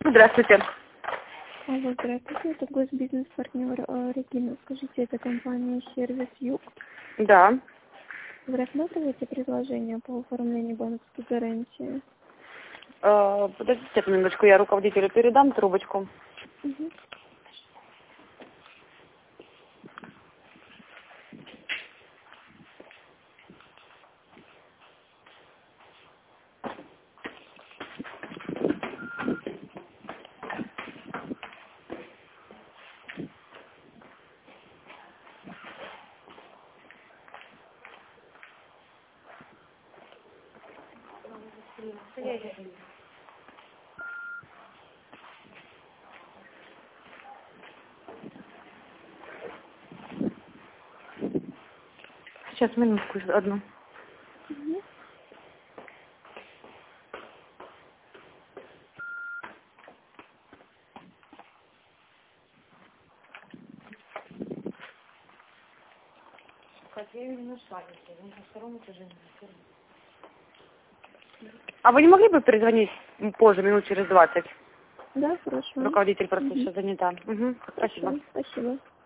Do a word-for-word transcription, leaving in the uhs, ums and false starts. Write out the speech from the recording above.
Здравствуйте. Алло, здравствуйте, это госбизнес-партнер э, Регина. Скажите, это компания «Сервис Юг». Да. Вы рассматриваете предложение по оформлению банковской гарантии? Э, подождите минуточку, я руководителю передам трубочку. Угу. Сейчас, минутку одну. Угу. А вы не могли бы перезвонить позже, минут через двадцать? Да, хорошо. Руководитель просто Угу. сейчас занята. Угу. Спасибо. Хорошо, спасибо.